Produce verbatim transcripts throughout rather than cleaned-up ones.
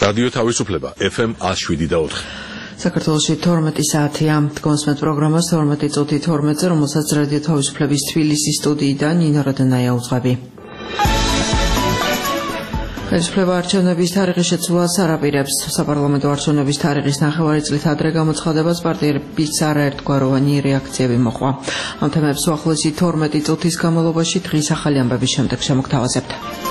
რადიო თავისუფლება ეფ ემ one oh seven და four. საქართველოში თორმეტი საათია. კონსმეთ პროგრამას თორმეტი წუთი თორმეტზე, რომელსაც რადიო თავისუფლების თბილისის სტუდიიდან ნინო როდანაია უძღვები. ხელისუფლება არჩევნების თარიღის შეცვლას არ აპირებს. საპარლამენტო არჩევნების თარიღის ნახევარი წლით ადრე გამოცხადებას პარტიების არაერთგვაროვანი რეაქციები მოყვა. ამ თემებს უახლოესი თორმეტი წუთის განმავლობაში დღის ახალი ამბების შემდეგ შემოგთავაზებთ.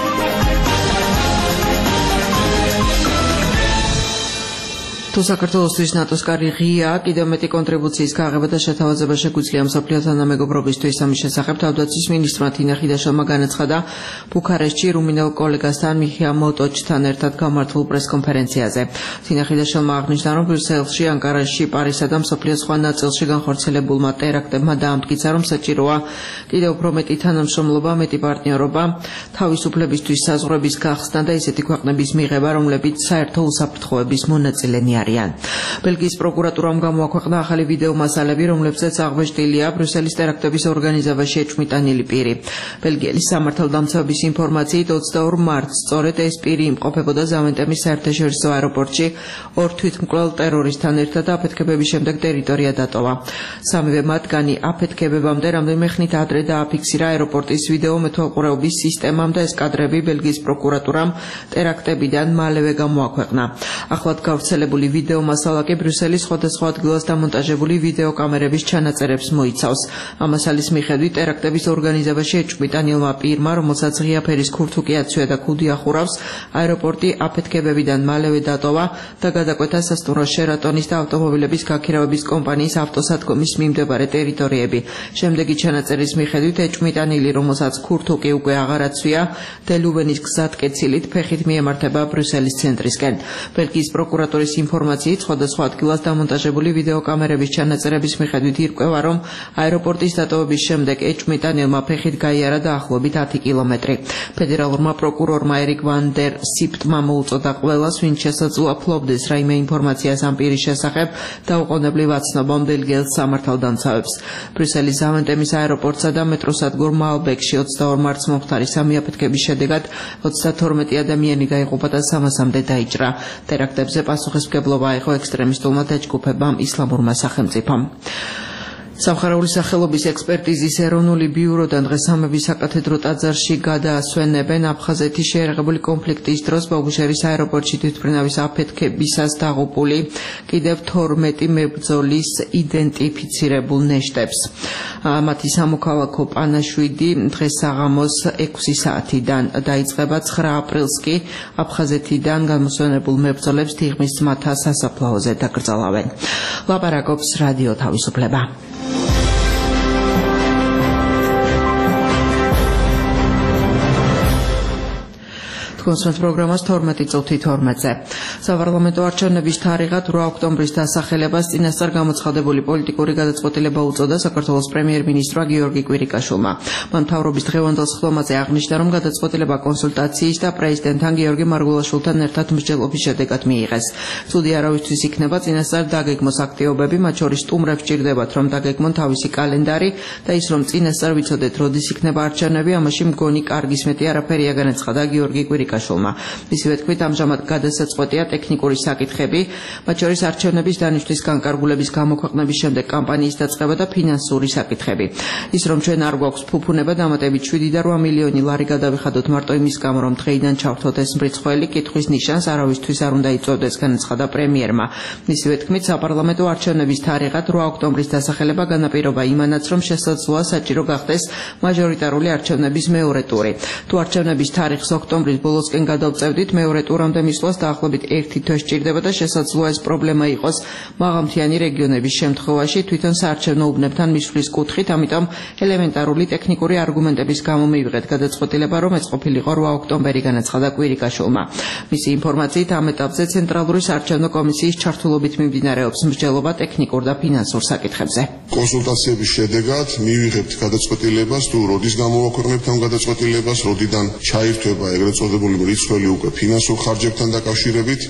თუ საქართველოსთვის ნატოს კარი ღია, კიდევ მეტი კონტრიბუციის გაღება და შეთავაზება შეგვიძლია მსოფლიო თანამეგობრობისთვის. ამის შესახებ თავდაცვის მინისტრმა თინა ხიდაშელმა განაცხადა ბუქარესტში რუმინელ კოლეგასთან მიხეილ მოტოჩთან ერთად გამართულ პრესკონფერენციაზე. თინა ხიდაშელმა აღნიშნა, რომ ბრიუსელში, ანკარაში, პარიზსა და მსოფლიოს სხვა ნაწილში განხორციელებულმა ტერაქტებმა დაამტკიცა, რომ საჭიროა კიდევ უფრო მეტი თანამშრომლობა, მეტი პარტნიორობა, თავისუფლებისთვის საზღვრების გახსნა და ისეთი ქვეყნების მიღება, რომლებიც საერთო უსაფრთხოების მონაწილენი ბელგიის პროკურატურამ გამოაქვეყნა ახალი ვიდეო მასალები, რომლებზეც აღბეჭდილია ბრიუსელის ტერაქტების ორგანიზებაში ეჭვმიტანილი პირი. ბელგიელის სამართალდამცავების ინფორმაციით ოცდაორ მარტს სწორედ ეს პირი იმყოფებოდა ზავენტემის საერთაშორისო აეროპორტში ორ თვითმკვლელ ტერორისტთან ერთად და აფეთქებების შემდეგ ტერიტორია დატოვა. სამივე მათგანი აფეთქებებამდე რამდენიმე ხნით ადრე დააფიქსირა აეროპორტის ვიდეო მეთვალყურეობის სისტემამ და ეს კადრები ბელგიის პროკურატურამ ტერაქტებიდან მალევე გამოაქვეყნა. ახლად გავრცელებული ვიდეო მასალა კი ბრიუსელის სხვადასხვა ადგილას დამონტაჟებული ვიდეო კამერების ჩანაწერებს მოიცავს. ამ მასალის მიხედვით ტერაქტების ორგანიზებაში ეჭვმიტანილმა პირმა, რომელსაც ღია ფერის ქურთუკი აცვია და ქუდი ახურავს, აეროპორტი აფეთქებებიდან მალევე დატოვა და გადაკვეთა სასტუმრო შერატონის და ავტომობილების გაქირავების კომპანიის ავტოსადგომის მიმდებარე ტერიტორიები. შემდეგი ჩანაწერის მიხედვით ეჭვმიტანილი, რომელსაც ქურთუკი უკვე აღარ აცვია, დელუვენის გზატკეცილით ფეხით მიემართება ბრიუსელის ცენტრისკენ. ბელგიის პროკურატურის ინფორმაციით სხვადასხვა ადგილას დამონტაჟებული ვიდეო კამერების ჩანაწერების მიხედვით ირკვევა, რომ აეროპორტის დატოვების შემდეგ ეჭვმიტანილმა ფეხით გაიარა დაახლოებით ათი კილომეტრი. ფედერალურმა პროკურორმა ერიკ ვან დერ სიპტმა მოუწოდა ყველას, ვინც შესაძლოა ფლობდეს რაიმე ინფორმაციას ამ პირის შესახებ, დაუყოვნებლივ აცნობონ ბელგიელს სამართალდამცავებს. ბრიუსელის ზავენტემის აეროპორტსა და მეტროსადგურ მალბეკში ოცდაორ მარტს მომხდარი სამი აფეთქების შედეგად ოცდათორმეტი ადამიანი გაიღუპა და სამასამდე დაიჭრა. ტერაქტებზე პასუხისმგებლობა აიღო ექსტრემისტულმა დაჯგუფებამ ისლამურმა სახელმწიფომ. სამხარეული სახელობის ექსპერტიზის ეროვნული ბიუროდან დღეს სამების საკათედრო ტაძარში გადაასვენებენ აფხაზეთის შეიარაღებული კონფლიქტის დროს ბოგუშერის აეროპორტში თვითმფრინავის აფეთქებისას დაღუპული კიდევ თორმეტი მებრძოლის იდენტიფიცირებულ ნეშტებს. მათი სამოქალაქო პანაშვიდი დღეს საღამოს ექვსი საათიდან დაიწყება. ცხრა აპრილს კი აფხაზეთიდან გამოსვენებულ მებრძოლებს თიღმის ძმათა სასაფლაოზე დაკრძალავენ. ლაპარაკობს რადიო თავისუფლება. კონსმეთ პროგრამას თორმეტი წუთი თორმეტზე. საპარლამენტო არჩევნების თარიღად რვა ოქტომბრის დასახელებას წინასწარ გამოცხადებული პოლიტიკური გადაწყვეტილება უწოდა საქართველოს პრემიერ-მინისტრმა გიორგი კვირიკაშვილმა. მან მთავრობის დღევანდელ სხდომაზე აღნიშნა, რომ გადაწყვეტილება კონსულტაციის და პრეზიდენტთან გიორგი მარგულაშვილთან ერთად მსჯელობის შედეგად მიიღეს. ცუდი არავისთვის იქნება წინასწარ დაგეგმოს აქტივობები, მათ შორის სტუმრებს ჭირდებათ, რომ დაგეგმონ თავისი კალენდარი და ის, რომ წინასწარ ვიცოდეთ, როდის იქნება არჩევნები, ამაში მგონი კარგის მეტი არაფერია, განაცხადა გიორგი კვირიკაშვილმა. მისივე თქმით, ამჟამად გადასაწყვეტია ტექნიკური საკითხები, მათ შორის არჩევნების დანიშნვის განკარგულების გამოქვეყნების შემდეგ კამპანიის დაწყება და ფინანსური საკითხები. ის, რომ ჩვენ არ გვაქვს ფუფუნება, დამატებით შვიდი და რვა მილიონი ლარი გადავიხადოთ მარტო იმის გამო, რომ დღეიდან ჩავთოთ ეს მრიცხველი, კითხვის ნიშანს არავისთვის არ უნდა იწვევდეს, განაცხადა პრემიერმა. მისივე თქმით, საპარლამენტო არჩევნების თარიღად რვა ოქტომბრის დასახელება განაპირობა იმანაც, რომ შესაძლოა საჭირო გახდეს მაჟორიტარული არჩევნების მეორე ტური. თუ არჩევნების თარიღს ოქტომბრის ბოლოს ბოლოსკენ გადავწევდით, მეორე ტურამდე მისვლას დაახლოებით ერთი თვე სჭირდება და შესაძლოა ეს პრობლემა იყოს მაღალმთიანი რეგიონების შემთხვევაში თვითონ საარჩევნო უბნებთან მისვლის კუთხით, ამიტომ ელემენტარული ტექნიკური არგუმენტების გამო მივიღეთ გადაწყვეტილება, რომ ეს ყოფილიყო რვა ოქტომბერი, განაცხადა კვირიკაშვილმა. მისი ინფორმაციით ამ ეტაპზე ცენტრალური საარჩევნო კომისიის ჩართულობით მიმდინარეობს მსჯელობა ტექნიკურ და ფინანსურ საკითხებზე. კონსულტაციების შედეგად მივიღებთ გადაწყვეტილებას, თუ როდის გამოვაქვეყნებთ ამ გადაწყვეტილებას, როდიდან ჩაირთვება ეგრეთ წოდებული მრიცხველი უკვე ფინანსურ ხარჯებთან დაკავშირებით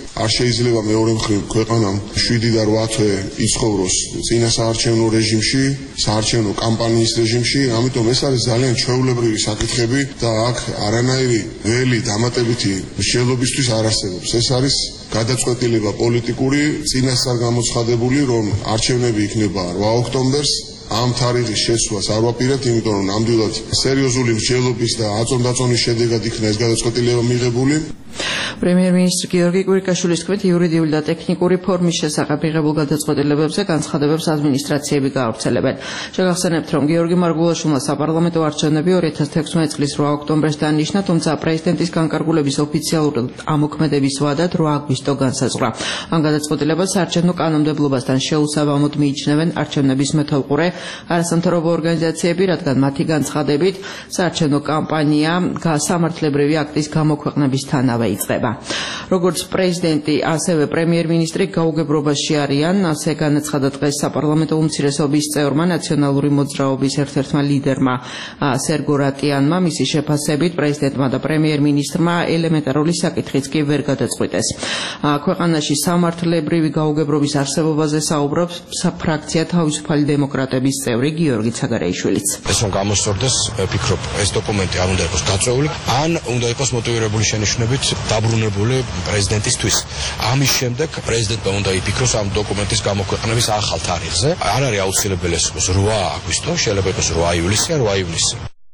არ შეიძლება მეორე მხრივ ქვეყანამ შვიდი და რვა თვე იცხოვროს წინა საარჩევნო რეჟიმში, საარჩევნო კამპანიის რეჟიმში, ამიტომ ეს არის ძალიან ჩვეულებრივი საკითხები და აქ არანაირი ველი დამატებითი მსჯელობისთვის არ არსებობს. ეს არის გადაწყვეტილება პოლიტიკური, წინასწარ გამოცხადებული, რომ არჩევნები იქნება რვა ოქტომბერს. ამ თარიღის შეცვლას არ ვაპირებთ, იმიტომ რომ ნამდვილად სერიოზული მსჯელობის და აწონდაწონის შედეგად იქნა ეს გადაწყვეტილება მიღებული. პრემიერ-მინისტრი გიორგი კვირიკაშვილის თქმით, იურიდიული და ტექნიკური ფორმის შესახებ მიღებულ გადაწყვეტილებებზე განცხადებებს ადმინისტრაციები გაავრცელებენ. შეგახსენებთ, რომ გიორგი მარგულაშვილმა საპარლამენტო არჩევნები ორი ათას თექვსმეტი წლის რვა ოქტომბერს დანიშნა, თუმცა პრეზიდენტის განკარგულების ოფიციალური ამოქმედების ვადად რვა აგვისტო განსაზღვრა. ამ გადაწყვეტილებას საარჩევნო კანონმდებლობასთან შეუსაბამოდ მიიჩნევენ არჩევნების მეთვალყურე არასამთავრობო ორგანიზაციები, რადგან მათი განცხადებით საარჩევნო კამპანია სამართლებრივი აქტის გამოქვეყნებისთანავე იწყება. როგორც პრეზიდენტი, ასევე პრემიერ-მინისტრი გაუგებრობაში არიან, ასე განაცხადა დღეს საპარლამენტო უმცირესობის წევრმა, ნაციონალური მოძრაობის ერთ-ერთმა ლიდერმა სერგო რატიანმა. მისი შეფასებით, პრეზიდენტმა და პრემიერ-მინისტრმა ელემენტარული საკითხიც კი ვერ გადაწყვიტეს. ქვეყანაში სამართლებრივი გაუგებრობის არსებობაზე საუბრობს საფრაქცია თავისუფალი დემოკრატების წევრი გიორგი ცაგარეიშვილიც. ეს რომ გამოსწორდეს, ვფიქრობ, ეს დოკუმენტი არ უნდა იყოს გაწეული, ან უნდა იყოს მოტივირებული შენიშვნებით დაბრუნებული პრეზიდენტისთვის. ამის შემდეგ პრეზიდენტმა უნდა იფიქროს ამ დოკუმენტის გამოქვეყნების ახალ თარიღზე. არ არის აუცილებელი ეს იყოს რვა აგვისტო, შეიძლება იყოს რვა ივლისი ან რვა ივნისი.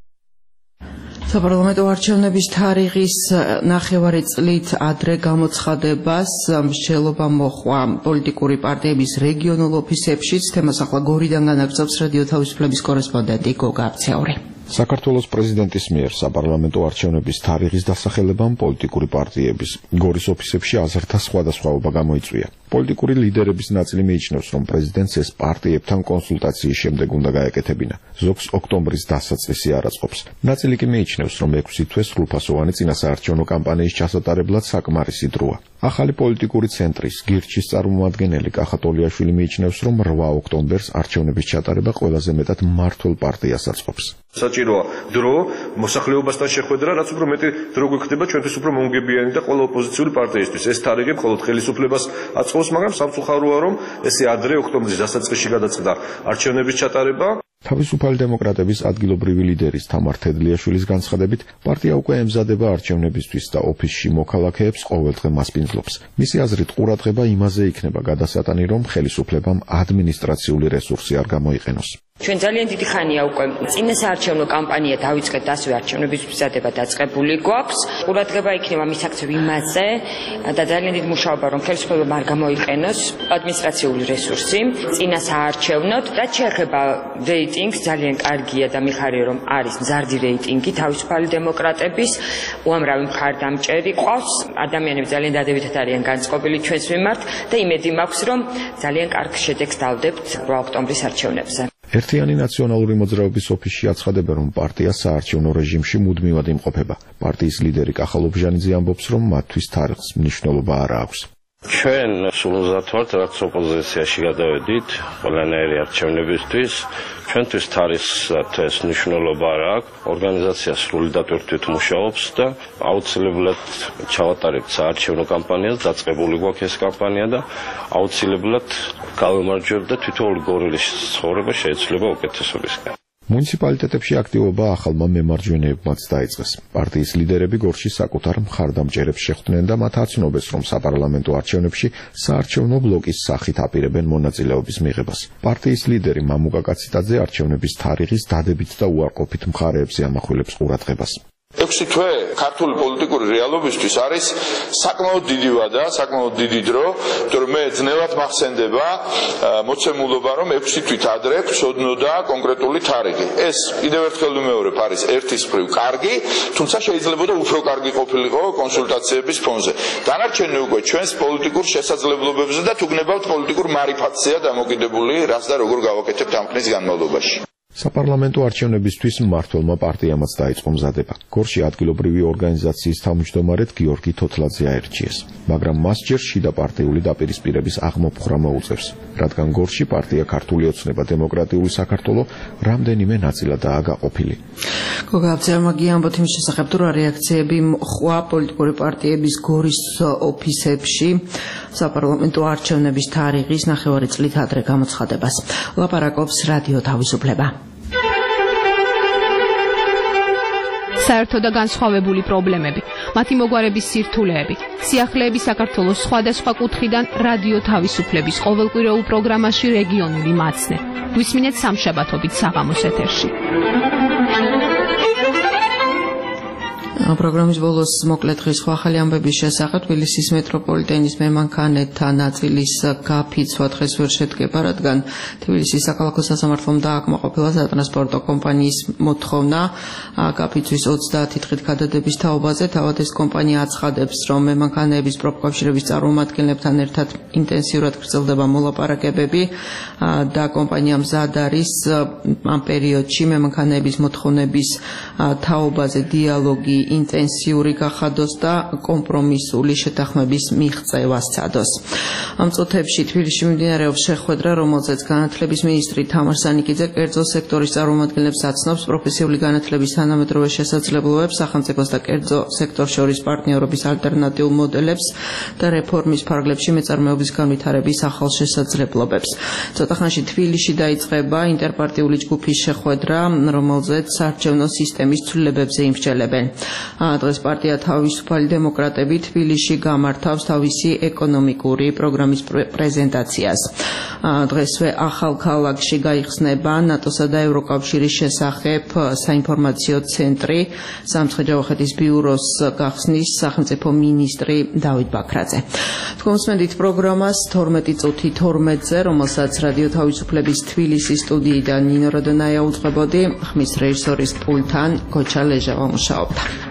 საპარლამენტო არჩევნების თარიღის ნახევარი წლით ადრე გამოცხადებას მსჯელობა მოჰყვა პოლიტიკური პარტიების რეგიონულ ოფისებშიც. თემას ახლა გორიდან განაგრძობს რადიო თავისუფლების კორესპონდენტი გოგა აბცეური. საქართველოს პრეზიდენტის მიერ საპარლამენტო არჩევნების თარიღის დასახელებამ პოლიტიკური პარტიების გორის ოფისებში აზრთა სხვადასხვაობა გამოიწვია. პოლიტიკური ლიდერების ნაწილი მიიჩნევს, რომ პრეზიდენტს ეს პარტიებთან კონსულტაციის შემდეგ უნდა გაეკეთებინა. ზოგს ოქტომბრის დასაწყისი არ აწყობს. ნაწილი კი მიიჩნევს, რომ ექვსი თვე სრულფასოვანი წინასაარჩევნო კამპანიის ჩასატარებლად საკმარისი დროა. ახალი პოლიტიკური ცენტრის გირჩის წარმომადგენელი კახა ტოლიაშვილი მიიჩნევს, რომ რვა ოქტომბერს არჩევნების ჩატარება ყველაზე მეტად მმართველ პარტიას აწყობს. საჭიროა დრო მოსახლეობასთან შეხვედრა, რაც უფრო მეტი დრო გვექნება ჩვენთვის უფრო მომგებიანი და ყველა ოპოზიციური პარტიისთვის. ეს თარიღი მხოლოდ ხელისუფლებას აწყობს, მაგრამ სამწუხაროა, რომ ესე ადრე ოქტომბრის დასაწყისში გადაწყდა არჩევნების ჩატარება. თავისუფალი დემოკრატების ადგილობრივი ლიდერის თამარ თედლიაშვილის განცხადებით, პარტია უკვე ემზადება არჩევნებისთვის და ოფისში მოქალაქეებს ყოველდღე მასპინძლობს. მისი აზრით, ყურადღება იმაზე იქნება გადასატანი, რომ ხელისუფლებამ ადმინისტრაციული რესურსი არ გამოიყენოს. ჩვენ ძალიან დიდი ხანია უკვე წინა საარჩევნო კამპანია დავიწყეთ, ასევე არჩევნების მზადება დაწყებული გვაქვს. ყურადღება იქნება მისაქცევ იმაზე და ძალიან დიდი მუშაობა, რომ ხელისუფლებამ არ გამოიყენოს ადმინისტრაციული რესურსი წინა საარჩევნოდ. რაც შეეხება რეიტინგს, ძალიან კარგია და მიხარია, რომ არის მზარდი რეიტინგი თავისუფალი დემოკრატების, უამრავი მხარდამჭერი ყავს. ადამიანები ძალიან დადებითად არიან განწყობილი ჩვენს მიმართ და იმედი მაქვს, რომ ძალიან კარგ შედეგს დავდებთ რვა ოქტომბრის არჩევნებზე. ერთიანი ნაციონალური მოძრაობის ოფისში აცხადებენ, რომ პარტია საარჩევნო რეჟიმში მუდმივად იმყოფება. პარტიის ლიდერი კახა ლობჟანიძე ამბობს, რომ მათთვის თარიღს მნიშვნელობა არ აქვს. ჩვენ სულზად ვართ, რაც ოპოზიციაში გადავედით ყველანაირი არჩევნებისთვის. ჩვენთვის თარიღს მნიშვნელობა არ აქვს. ორგანიზაცია სრულიად ერთით მუშაობს და აუცილებლად ჩავატარებთ საარჩევნო კამპანიას, დაწყებული გვაქვს ეს კამპანია და აუცილებლად გავემარჯვებთ და თითოეული გორილის ცხოვრება შეიძლება უკეთესობისკენ. მუნიციპალიტეტებში აქტივობა ახალმა მემარჯვენეებმაც დაიწყეს. პარტიის ლიდერები გორში საკუთარ მხარდამჭერებს შეხვდნენ და მათ აცნობეს, რომ საპარლამენტო არჩევნებში საარჩევნო ბლოკის სახით აპირებენ მონაწილეობის მიღებას. პარტიის ლიდერი მამუკა კაციტაძე არჩევნების თარიღის დადებით და უარყოფით მხარეებზე ამახვილებს ყურადღებას. ექვსი თვე ქართული პოლიტიკური რეალობისთვის არის საკმაოდ დიდი ვადა, საკმაოდ დიდი დრო, იმიტომ რომ მე ძნელად მახსენდება მოცემულობა, რომ ექვსი თვით ადრე გვცოდნოდა კონკრეტული თარიღი. ეს კიდევ ერთხელ ვიმეორებ, არის ერთის მხრივ კარგი, თუმცა შეიძლება უფრო კარგი ყოფილიყო კონსულტაციების ფონზე. დანარჩენი უკვე ჩვენს პოლიტიკურ შესაძლებლობებზე და თუ გნებავთ პოლიტიკურ მარიფატზეა დამოკიდებული, რაც და როგორ გავაკეთებთ ამ ხნის განმავლობაში. საპარლამენტო არჩევნებისთვის მმართველმა პარტიამაც დაიწყო მზადება. გორში ადგილობრივი ორგანიზაციის თავმჯდომარედ გიორგი თოთლაძე აერჩიეს, მაგრამ მას ჯერ შიდა პარტიული დაპირისპირების აღმოფხვრა მოუწევს, რადგან გორში პარტია ქართული ოცნება დემოკრატიული საქართველო რამდენიმე ნაწილადაა გაყოფილი. გოგა აბძალმაგი ამბობთ იმის შესახებ, თუ რა რეაქციები მოხდა პოლიტიკური პარტიების გორის ოფისებში საპარლამენტო არჩევნების თარიღის ნახევარი წლით ადრე გამოცხადებას. ლაპარაკობს რადიო თავისუფლება. საერთო და განსხვავებული პრობლემები, მათი მოგვარების სირთულეები, სიახლეები საქართველოს სხვადასხვა კუთხიდან რადიო თავისუფლების ყოველკვირეულ პროგრამაში რეგიონული მაცნე. გვისმინეთ სამშაბათობით საღამოს ეთერში. პროგრამის ბოლოს მოკლედ ხის ახალი ამბების შესახებ თბილისის მეტროპოლიტენის მემანქანეთა ნაწილის გაფიცვა დღეს ვერ შედგება, რადგან თბილისის საქალაქო სასამართლომ დააკმაყოფილა სატრანსპორტო კომპანიის მოთხოვნა გაფიცვის ოცდაათი დღით გადადების თაობაზე. თავად ეს კომპანია აცხადებს, რომ მემანქანეების პროფკავშირების წარმომადგენლებთან ერთად ინტენსიურად გრძელდება მოლაპარაკებები და კომპანია მზად არის ამ პერიოდში მემანქანეების მოთხოვნების თაობაზე დიალოგი ინტენსიური გახადოს და კომპრომისული შეთანხმების მიღწევა სცადოს. ამ წუთებში თბილისში მიმდინარეობს შეხვედრა, რომელზეც განათლების მინისტრი თამარ სანიკიძე კერძო სექტორის წარმომადგენლებს აცნობს პროფესიული განათლების თანამედროვე შესაძლებლობებს, სახელმწიფოს და კერძო სექტორს შორის პარტნიორობის ალტერნატიულ მოდელებს და რეფორმის ფარგლებში მეწარმეობის განვითარების ახალ შესაძლებლობებს. ცოტა ხანში თბილისში დაიწყება ინტერპარტიული ჯგუფის შეხვედრა, რომელზეც საარჩევნო სისტემის ცვლილებებზე იმსჯელებენ. დღეს პარტია თავისუფალი დემოკრატები თბილისში გამართავს თავისი ეკონომიკური პროგრამის პრეზენტაციას. დღესვე ახალ ქალაქში გაიხსნება ნატოსა და ევროკავშირის შესახებ საინფორმაციო ცენტრი. სამცხე-ჯავახეთის ბიუროს გახსნის სახელმწიფო მინისტრი დავით ბაქრაძე. თქვენ მსმენთ პროგრამას თორმეტი წუთი თორმეტზე, რომელსაც რადიო თავისუფლების თბილისის სტუდიიდან ნინო როდონაია უძღვებოდი, ხმის რეჟისორის პულტთან გოჩა ლეჟავა მუშაობდა.